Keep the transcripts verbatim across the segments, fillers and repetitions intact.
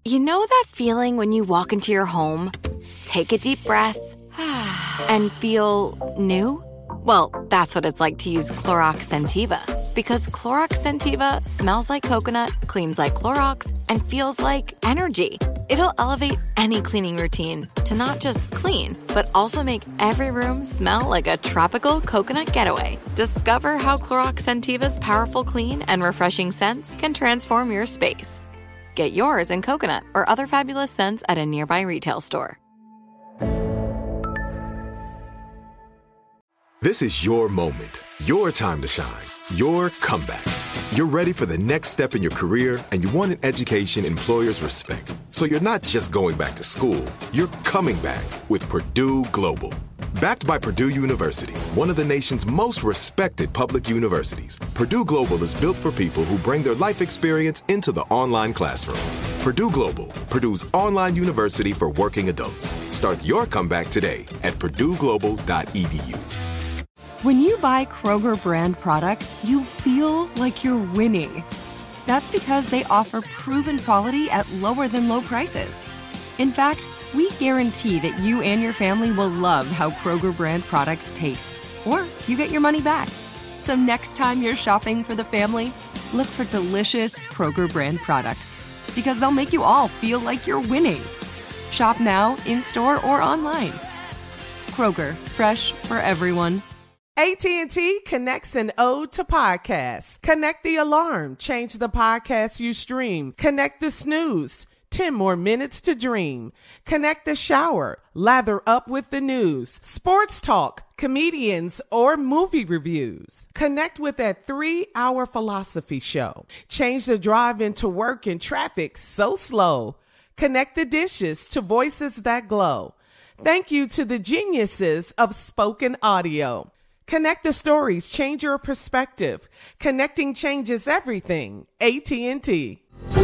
You know that feeling when you walk into your home, take a deep breath, and feel new? Well, that's what it's like to use Clorox Scentiva. Because Clorox Scentiva smells like coconut, cleans like Clorox, and feels like energy. It'll elevate any cleaning routine to not just clean, but also make every room smell like a tropical coconut getaway. Discover how Clorox Scentiva's powerful clean and refreshing scents can transform your space. Get yours in coconut or other fabulous scents at a nearby retail store. This is your moment, your time to shine, your comeback. You're ready for the next step in your career, and you want an education employers respect. So you're not just going back to school, you're coming back with Purdue Global. Backed by Purdue University, one of the nation's most respected public universities, Purdue Global is built for people who bring their life experience into the online classroom. Purdue Global, Purdue's online university for working adults. Start your comeback today at purdue global dot e d u. When you buy Kroger brand products, you feel like you're winning. That's because they offer proven quality at lower than low prices. In fact, we guarantee that you and your family will love how Kroger brand products taste, or you get your money back. So next time you're shopping for the family, look for delicious Kroger brand products, because they'll make you all feel like you're winning. Shop now, in-store, or online. Kroger, fresh for everyone. A T and T connects an ode to podcasts. Connect the alarm. Change the podcast you stream. Connect the snooze. ten more minutes to dream. Connect the shower. Lather up with the news. Sports talk, comedians, or movie reviews. Connect with that three-hour philosophy show. Change the drive into work in traffic so slow. Connect the dishes to voices that glow. Thank you to the geniuses of spoken audio. Connect the stories, change your perspective. Connecting changes everything. A T and T.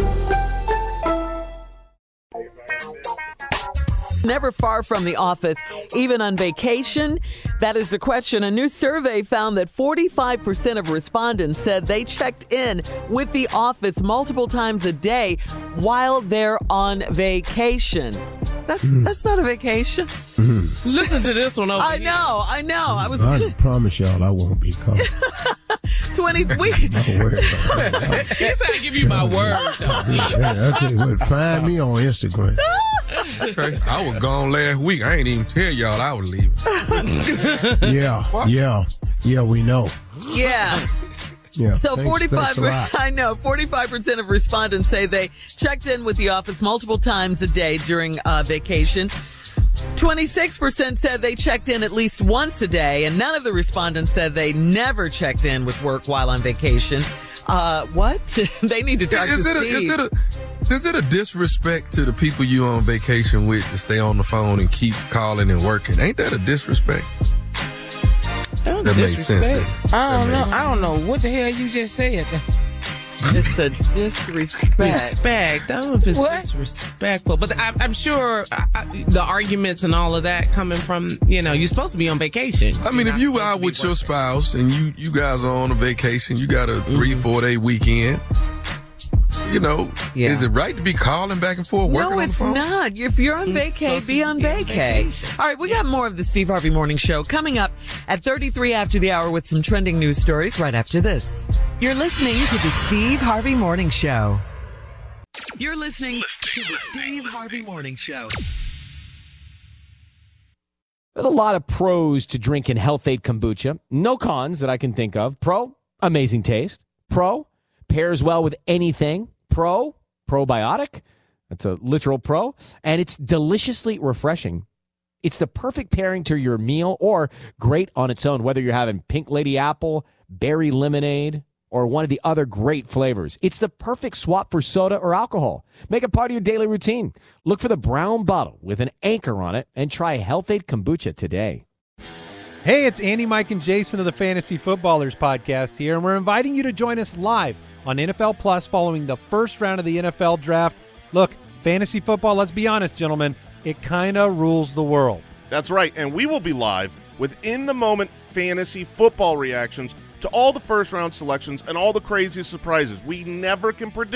Never far from the office, even on vacation? That is the question. A new survey found that forty-five percent of respondents said they checked in with the office multiple times a day while they're on vacation. That's mm. that's not a vacation. Mm. Listen to this one over I here. know, I know. I was. I promise y'all I won't be caught. Twenty we Don't worry about that. He said I give you my word. Hey, I'll tell you what, find me on Instagram. Okay, I was gone last week. I ain't even tell y'all I was leaving. yeah, yeah, yeah, we know. Yeah. Yeah, so thanks, forty-five thanks I know, forty-five percent of respondents say they checked in with the office multiple times a day during uh, vacation. twenty-six percent said they checked in at least once a day, and none of the respondents said they never checked in with work while on vacation. Uh, what? They need to talk is to it a, Steve. Is it, a, is it a disrespect to the people you on vacation with to stay on the phone and keep calling and working? Ain't that a disrespect? That, that makes sense. Then. I don't that know. I don't know what the hell you just said. It's a disrespect. Respect. I don't know if it's what? disrespectful, but I, I'm sure I, I, the arguments and all of that coming from, you know, you're supposed to be on vacation. I mean, you're if you out with working. your spouse and you, you guys are on a vacation, you got a three, mm-hmm. four day weekend. You know, yeah. Is it right to be calling back and forth, working no, on the phone? No, it's not. If you're on vacay, be on vacay. All right, we got more of the Steve Harvey Morning Show coming up at thirty-three after the hour with some trending news stories right after this. You're listening to the Steve Harvey Morning Show. You're listening to the Steve Harvey Morning Show. There's a lot of pros to drinking Health-Ade kombucha. No cons that I can think of. Pro, amazing taste. Pro, pairs well with anything. Pro, probiotic. That's a literal pro. And it's deliciously refreshing. It's the perfect pairing to your meal or great on its own, whether you're having pink lady apple, berry lemonade, or one of the other great flavors. It's the perfect swap for soda or alcohol. Make it part of your daily routine. Look for the brown bottle with an anchor on it and try Health-Ade kombucha today. Hey, it's Andy, Mike, and Jason of the Fantasy Footballers podcast here, and we're inviting you to join us live on N F L Plus following the first round of the N F L Draft. Look, fantasy football, let's be honest, gentlemen, it kind of rules the world. That's right, and we will be live with in-the-moment fantasy football reactions to all the first-round selections and all the crazy surprises. We never can predict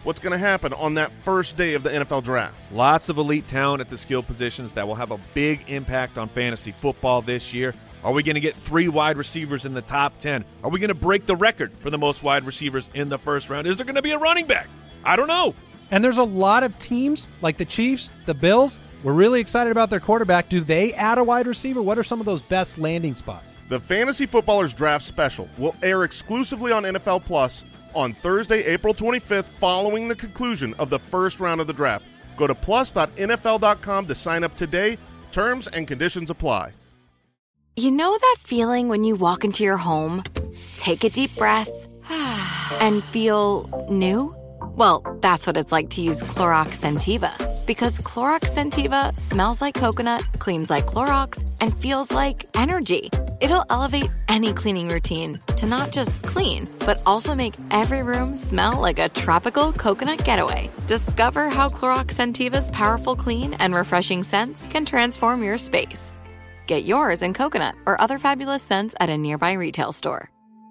what's going to happen on that first day of the N F L draft. Lots of elite talent at the skill positions that will have a big impact on fantasy football this year. Are we going to get three wide receivers in the top ten? Are we going to break the record for the most wide receivers in the first round? Is there going to be a running back? I don't know. And there's a lot of teams like the Chiefs, the Bills. We're really excited about their quarterback. Do they add a wide receiver? What are some of those best landing spots? The Fantasy Footballers Draft Special will air exclusively on N F L Plus on Thursday, April twenty-fifth, following the conclusion of the first round of the draft. Go to plus dot N F L dot com to sign up today. Terms and conditions apply. You know that feeling when you walk into your home, take a deep breath, and feel new? Well, that's what it's like to use Clorox Scentiva. Because Clorox Scentiva smells like coconut, cleans like Clorox, and feels like energy. It'll elevate any cleaning routine to not just clean, but also make every room smell like a tropical coconut getaway. Discover how Clorox Scentiva's powerful clean and refreshing scents can transform your space. Get yours in coconut or other fabulous scents at a nearby retail store.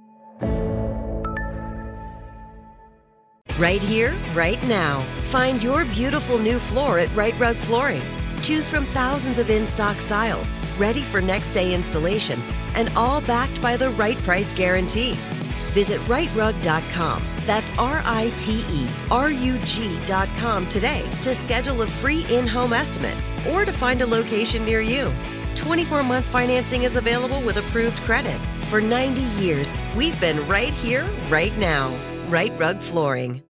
Right here, right now. Find your beautiful new floor at Right Rug Flooring. Choose from thousands of in-stock styles, ready for next day installation, and all backed by the right price guarantee. Visit right rug dot com. That's R I T E R U G dot com today to schedule a free in-home estimate or to find a location near you. twenty-four month financing is available with approved credit. For ninety years, we've been right here, right now. Right Rug Flooring.